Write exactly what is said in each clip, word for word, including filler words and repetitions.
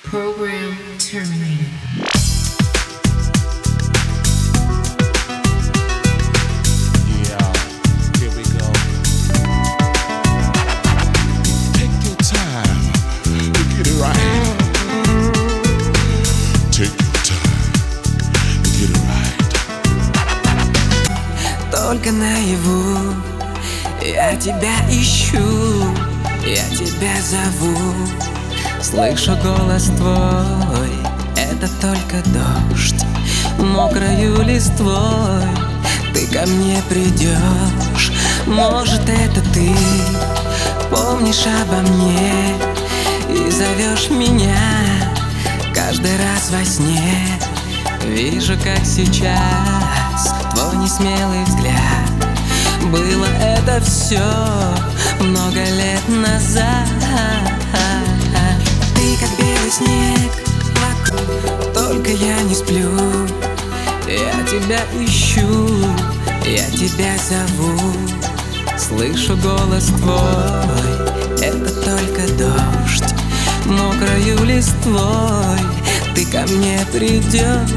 Program terminated. Yeah, here we go. Take your time to get it right. Take your time to get it right. Только наяву я тебя ищу, я тебя зову. Слышу голос твой, это только дождь, мокрою листвой ты ко мне придешь. Может, это ты помнишь обо мне и зовешь меня каждый раз во сне. Вижу, как сейчас твой несмелый взгляд. Было это все много лет назад. Ты как белый снег вокруг, только я не сплю. Я тебя ищу, я тебя зову. Слышу голос твой, это только дождь, мокрою листвой ты ко мне придешь.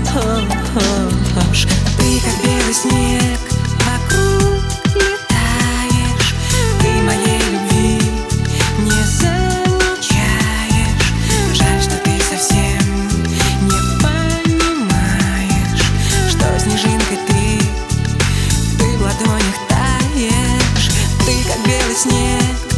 Ты как белый снег вокруг летаешь, ты моей любви не замечаешь. Жаль, что ты совсем не понимаешь, что снежинкой ты, ты в ладонях таешь. Ты как белый снег